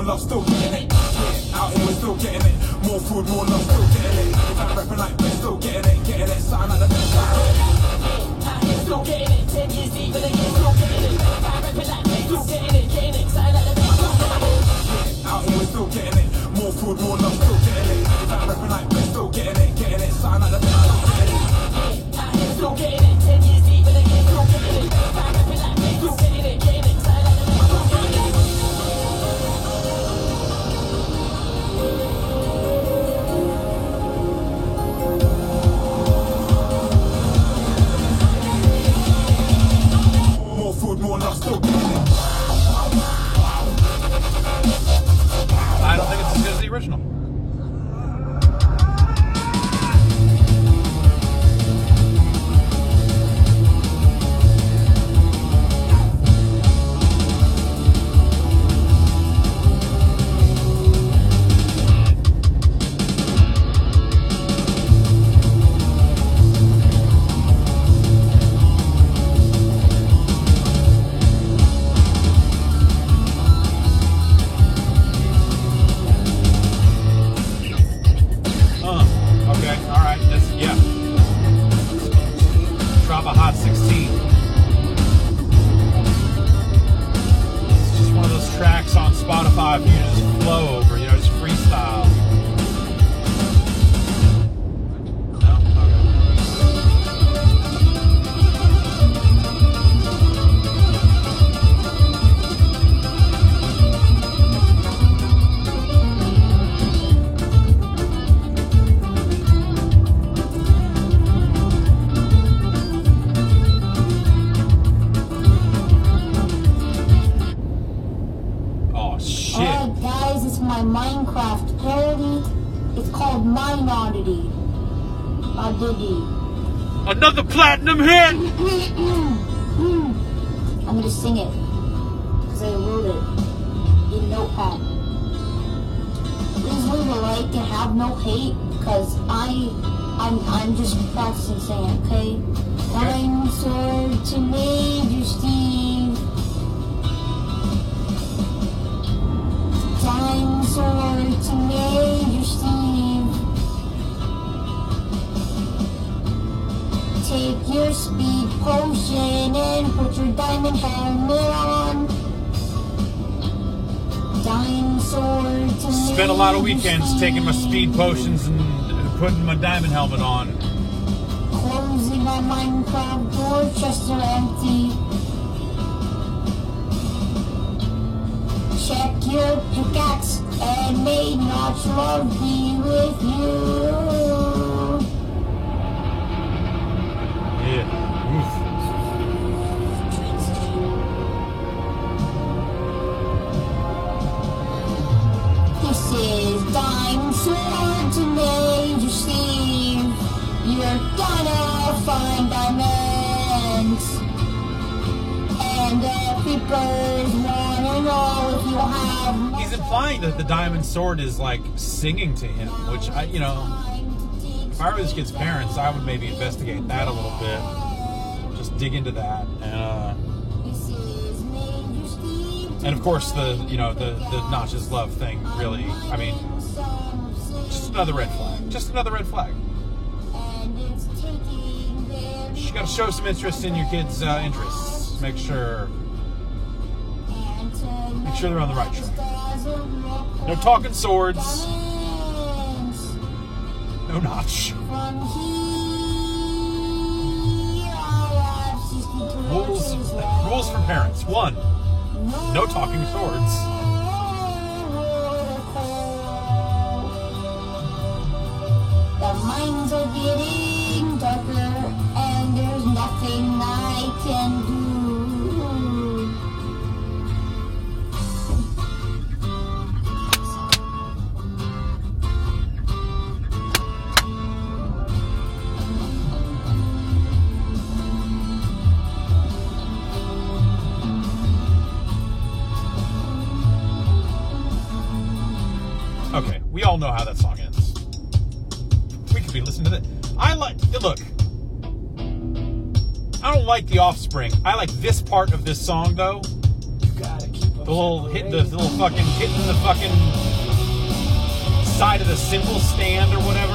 Speaker 5: love, still getting it. Yeah, out here we're still getting it. More food, more love, still getting it. If I'm rapping like this, still getting it, getting it. Sound like the best.
Speaker 8: Out here still getting it. Ten years deep, but again still getting it. If I'm rapping like this, still getting it, getting it. Sound like the best.
Speaker 5: Yeah, out here we're still getting it. More food, more love, still getting it. If I'm rapping like this, still getting it, getting it. Sound like the best.
Speaker 8: Out here still getting it. Ten years deep, but again still getting it. If I'm rapping like this, still getting it, getting it. Sound like the best.
Speaker 5: More food, more love, still getting it.
Speaker 1: I don't think it's as good as the original. Spotify, if you just flow over, you know, just freestyle. No?
Speaker 6: Alright guys, it's my Minecraft parody. It's called Mine Oddity. Oddity.
Speaker 1: Another platinum hit!
Speaker 6: I'm gonna sing it. Because I wrote it in Notepad. Please leave a like and have no hate. Because I, I'm, I'm just practicing saying, okay? Dinosaur to Major Steve. Dinosaur to Major Steve. Take your speed potion and put your diamond helmet on. Dinosaur to
Speaker 1: Spent a lot of
Speaker 6: Major
Speaker 1: weekends
Speaker 6: Steve.
Speaker 1: taking my speed potions and putting my diamond helmet on.
Speaker 6: Closing my Minecraft door, chests are empty. Check your pickaxe and may Notch love be with you.
Speaker 1: Yeah. Oof.
Speaker 6: This is Dinosaur to Major Steve. You're gonna find diamonds. And the creepers wanna know if you have.
Speaker 1: He's implying that the diamond sword is like singing to him, which I, you know, if I were this kid's parents, I would maybe investigate that a little bit. Just dig into that. And, uh, and of course, the, you know, the, the Notch's love thing really, I mean, just another red flag. Just another red flag. You gotta show some interest in your kids' uh, interests. Make sure, make sure they're on the right track. No talking swords. No Notch. Rules, rules for parents. One, no talking swords.
Speaker 6: The mines are getting darker, and there's nothing I can do.
Speaker 1: Okay, we all know how that song ends. We could be listening to that. I like, look, I don't like The Offspring. I like this part of this song, though.
Speaker 11: You gotta keep a
Speaker 1: The little hit, the little fucking hitting the fucking side of the cymbal stand or whatever.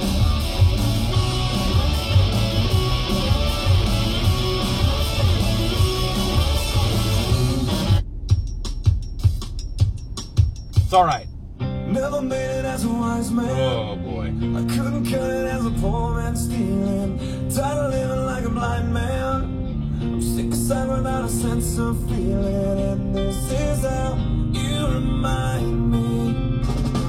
Speaker 1: It's all right.
Speaker 5: Never made it as a wise man.
Speaker 1: Oh boy.
Speaker 5: I couldn't cut it as a poor man stealing. Tired of living like a blind man. I'm sick aside without a sense of feeling. And this is how you remind me.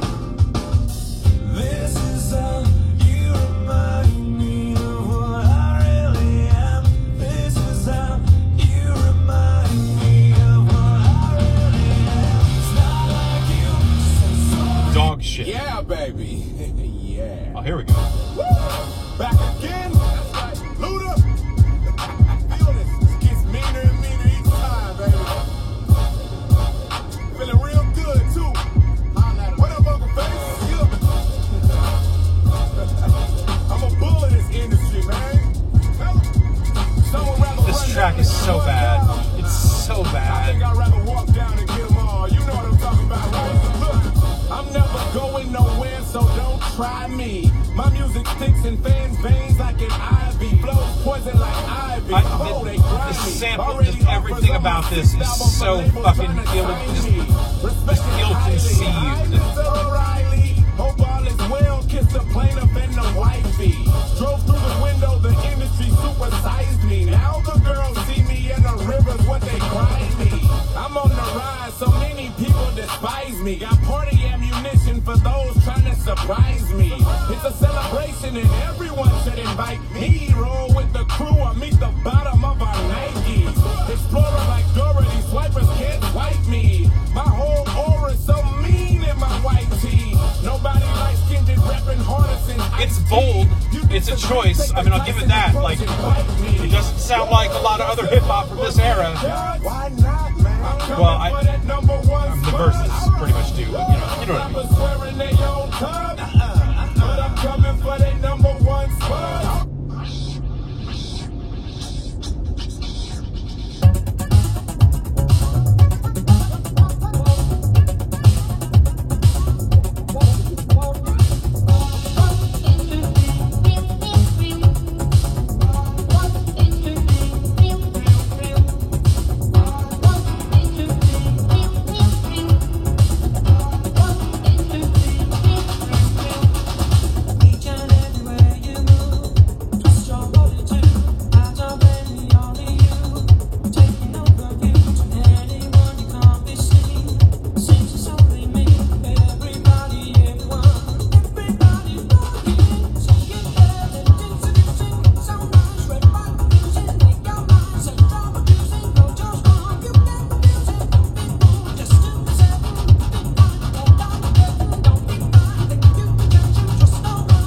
Speaker 5: This is how you remind me of what I really am. This is how you remind me of what I really am. It's not like you said sorry.
Speaker 1: Dog shit.
Speaker 10: Yeah, baby. Yeah.
Speaker 1: Oh, here we go.
Speaker 10: Woo! Back again. That's right. Luda. Feel this. This gets meaner and meaner each time, baby. Feeling real good, too. What up, Uncle Face? You. I'm a bull in this industry, man. Someone rather
Speaker 1: This
Speaker 10: run
Speaker 1: track
Speaker 10: down
Speaker 1: is
Speaker 10: than
Speaker 1: so
Speaker 10: run
Speaker 1: bad.
Speaker 10: down.
Speaker 1: It's so
Speaker 10: I think
Speaker 1: bad.
Speaker 10: I'd rather walk down and get them all. You know what I'm talking about, right? Look, I'm never going nowhere, so don't try me. My music sticks in fans' veins like an ivy. Blows poison like ivy.
Speaker 1: I,
Speaker 10: Oh, they
Speaker 1: the,
Speaker 10: grind
Speaker 1: the
Speaker 10: me.
Speaker 1: sample,
Speaker 10: Already
Speaker 1: just everything
Speaker 10: offers
Speaker 1: about
Speaker 10: on my
Speaker 1: this
Speaker 10: sixth
Speaker 1: is
Speaker 10: album,
Speaker 1: so
Speaker 10: but labels
Speaker 1: fucking
Speaker 10: trying to
Speaker 1: ill,
Speaker 10: sign
Speaker 1: just,
Speaker 10: me.
Speaker 1: just
Speaker 10: Respect it
Speaker 1: ill-conceived.
Speaker 10: highly. Mister O'Reilly. Hope all is well. Kiss the plaintiff and the wifey. Drove through the window, the industry supersized me. Now the girls see me in the rivers, what they cry me. I'm on the rise, so many people despise me. Got party ammunition for those trying to surprise me. It's a celebration and everyone should invite me. Roll with the crew or meet the bottom of our Nikes. Explorer like Dorothy, swipers can't swipe me. My whole aura is so mean in my white tee. Nobody likes skinned and rapping harder since
Speaker 1: It's bold. It's a choice. I mean, I'll give it that. Like, it doesn't sound like a lot of other hip hop from this era.
Speaker 10: Why not, man?
Speaker 1: Well, I, um, the verses pretty much do, but you know, you know what I mean.
Speaker 10: Swearing they own time, but I'm coming for their number one spot.
Speaker 8: Each and everywhere you move, twist your body too. Eyes are barely on you, taking over you. To anyone you can't be seen, seems it's only me. Everybody, everyone, everybody looking, singing, dancing, dancing, so much red light music, make your mind set down producing, go just wrong. You never music, don't be fooled, just do the seven, be fine, hold on to it, don't be fine, think you can judge you, trust no one.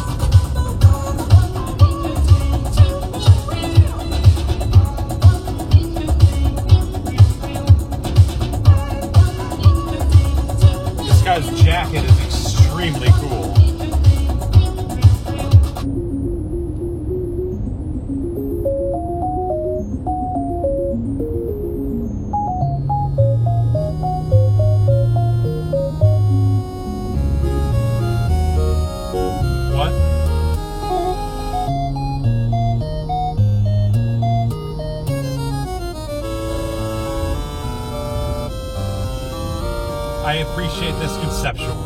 Speaker 1: This guy's jacket is extremely cool. What? I appreciate this conceptually.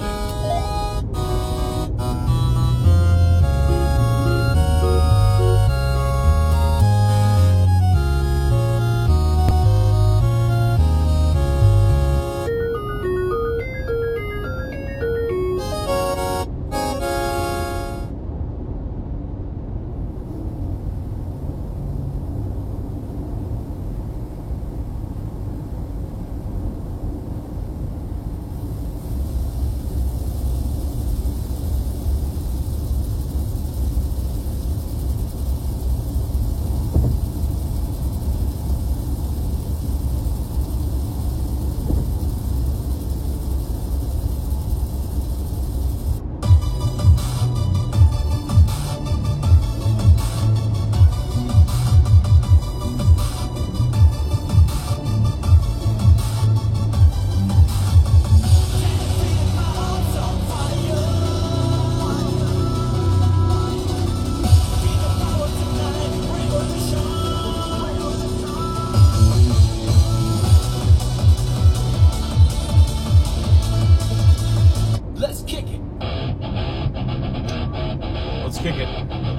Speaker 1: kick it.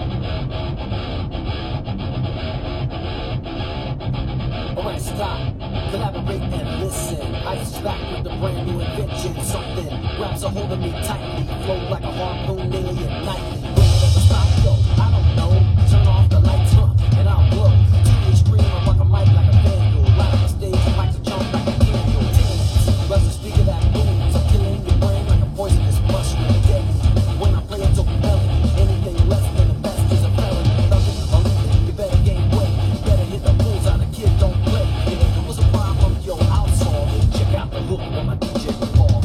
Speaker 13: Alright, stop. Collaborate and listen. Ice back with a brand new invention. Something grabs a hold of me tightly. Flow like a harpoon alien nightly. Will it ever stop? Yo, I don't know. Turn off the lights, huh? And I'll blow. Teenage scream, I rock a mic like a vandal. Light up the stage, I might to jump like a candle. Teens, buzz the speaker that booms. I'm killing your brain like a poisonous mushroom. Deadly. When I play it so compelling. Anything less than the best is a felony. Love it or leave it. You better gain weight. You better hit the bulls out. The kid don't play. And if it was a problem, yo, I'll solve it. Check out the hook when my D J performs.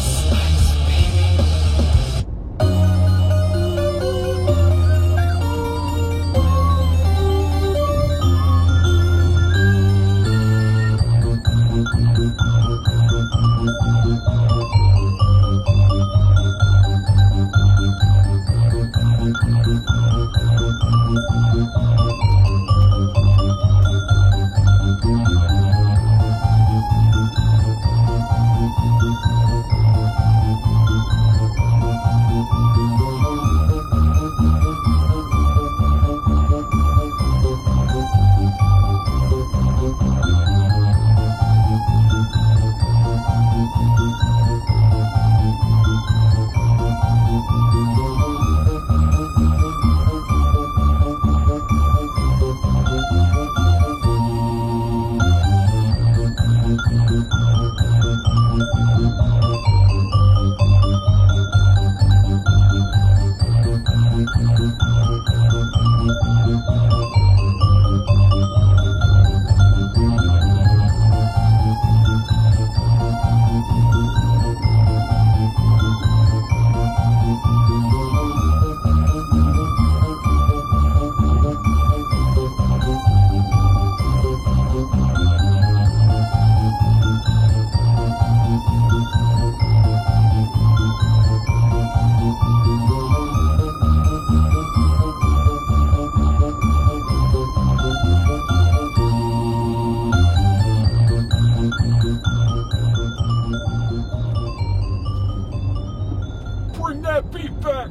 Speaker 11: Bring that beat back.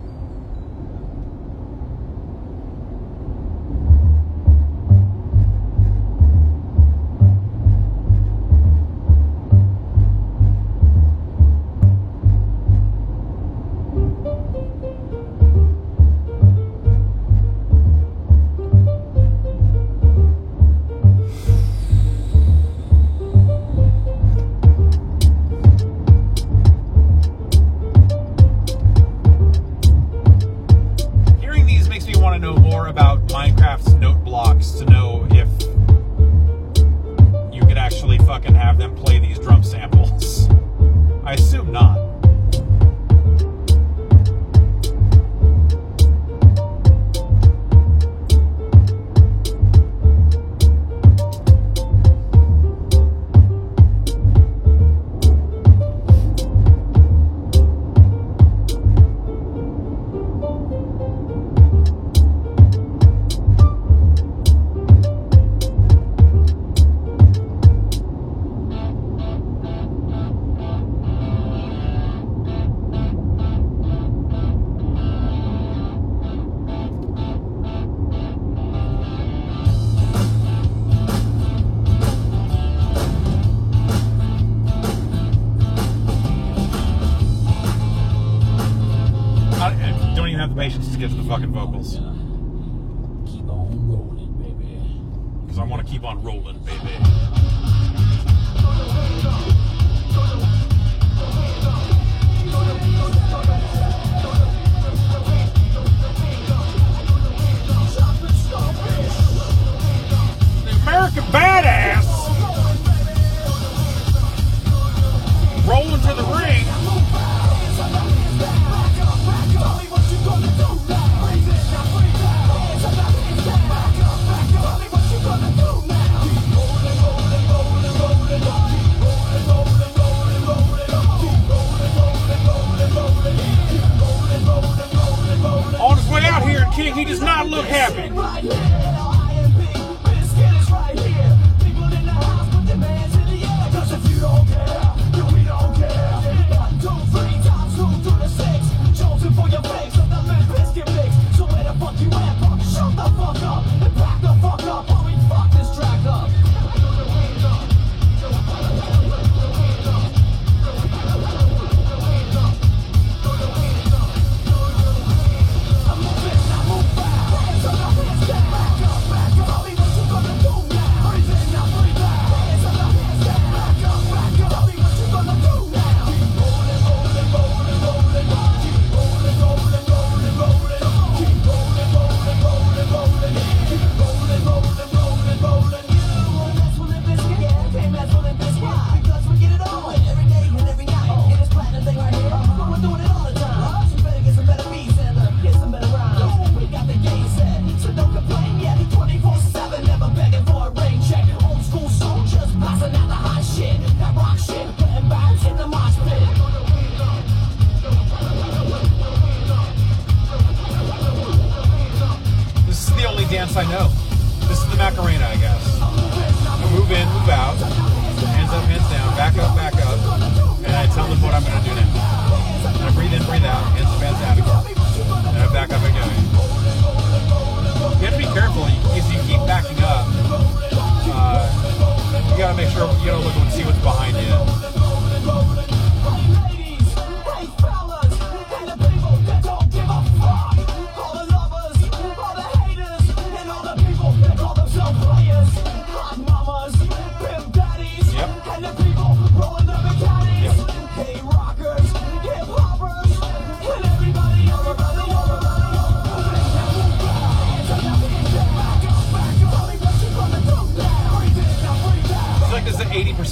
Speaker 1: About Minecraft's note blocks to know if you could actually fucking have them play these drum samples. I assume not. Patience to get to the fucking vocals.
Speaker 13: Keep on rolling, baby.
Speaker 1: Because I want to keep on rolling, baby. The American Badass rolling to the ring. On his way out here, King, he does not look happy. For your face, I'm not biscuit mix.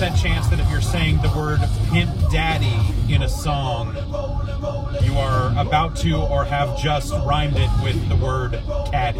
Speaker 1: percent chance that if you're saying the word pimp daddy in a song, you are about to or have just rhymed it with the word caddy.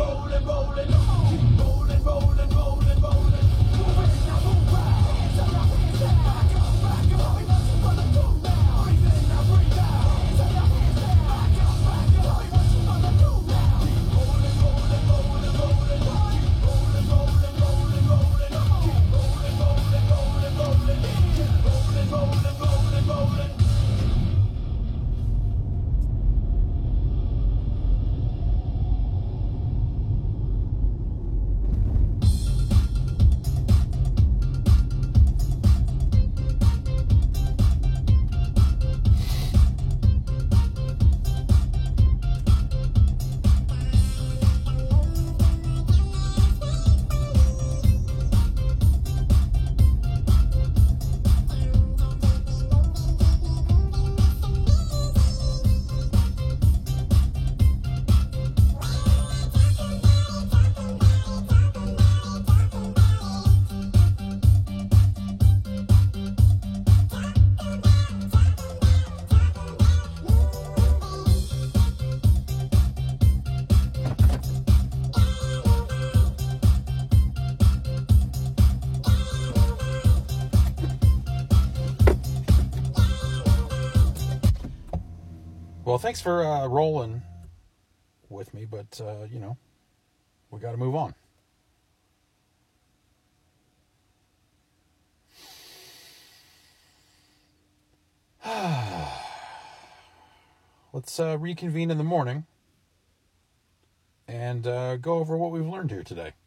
Speaker 1: Well, thanks for uh, rolling with me, but, uh, you know, we got to move on. Let's uh, reconvene in the morning and uh, go over what we've learned here today.